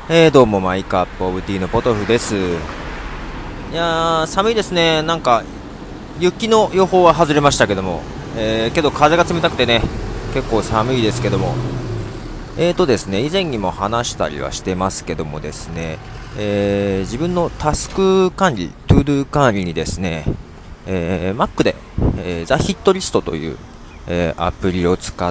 どうも、マイカップオブティーのポトフです。いやー、寒いですね。なんか、雪の予報は外れましたけども、けど風が冷たくてね、結構寒いですけども、ですね、以前にも話したりはしてますけどもですね、自分のタスク管理、トゥードゥ管理にですね、Mac で、ザ・ヒットリストという、アプリを使って、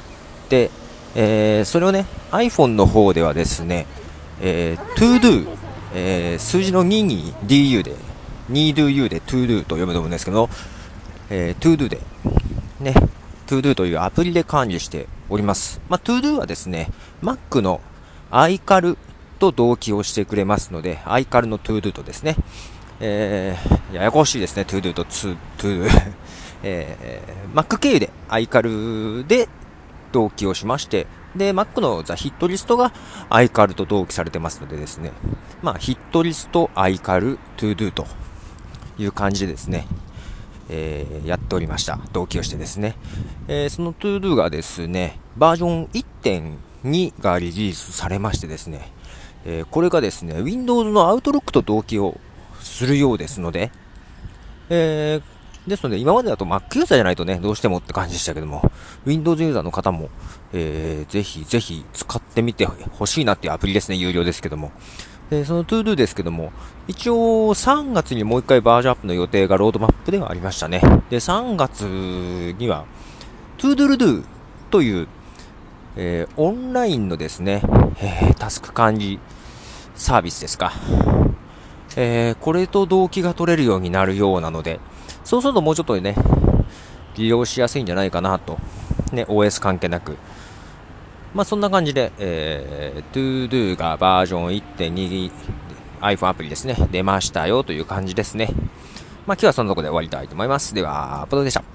それをね、iPhone の方ではですね、ToDo、数字の2に DU で、2DU で ToDo と読むと思うんですけど、ToDo で、ね、ToDo というアプリで管理しております。ToDo はですね、Mac の iCal と同期をしてくれますので、iCal の ToDo とですね、ややこしいですね、ToDo とToDo。Mac 経由で iCal で同期をしまして、で、Mac のザ・ヒットリストが iCal と同期されてますのでですね、ヒットリスト、iCal、ToDo という感じでですね、やっておりました。同期をしてですね。その ToDo がですね、バージョン1.2がリリースされましてですね、これがですね、Windows の Outlook と同期をするようですので、ですので、今までだと Mac ユーザーじゃないとね、どうしてもって感じでしたけども、Windows ユーザーの方も、ぜひぜひ使ってみてほしいなっていうアプリですね、有料ですけども。その ToDo ですけども、一応3月にもう一回バージョンアップの予定がロードマップではありましたね。で、3月には、ToDoDo という、オンラインのですね、タスク管理サービスですか。これと同期が取れるようになるようなので、そうするともうちょっとね、利用しやすいんじゃないかなと。ね、OS 関係なく。そんな感じで、ToDo がバージョン1.2 iPhone アプリですね、出ましたよという感じですね。今日はそのところで終わりたいと思います。では、ポトフでした。